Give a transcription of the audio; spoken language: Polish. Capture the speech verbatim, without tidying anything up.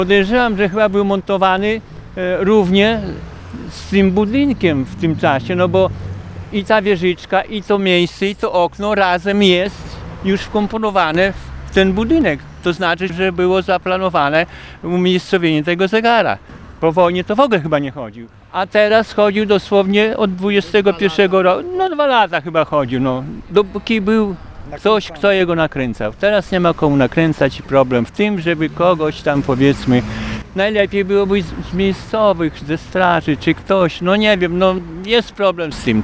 Podejrzewam, że chyba był montowany e, równie z tym budynkiem w tym czasie, no bo i ta wieżyczka, i to miejsce, i to okno razem jest już wkomponowane w ten budynek. To znaczy, że było zaplanowane umiejscowienie tego zegara. Po wojnie to w ogóle chyba nie chodził. A teraz chodził dosłownie od dwudziestego pierwszego roku, no dwa lata chyba chodził, no. Dopóki był ktoś, kto jego nakręcał. Teraz nie ma komu nakręcać i problem w tym, żeby kogoś tam powiedzmy, najlepiej byłoby z, z miejscowych, ze straży, czy ktoś, no nie wiem, no jest problem z tym.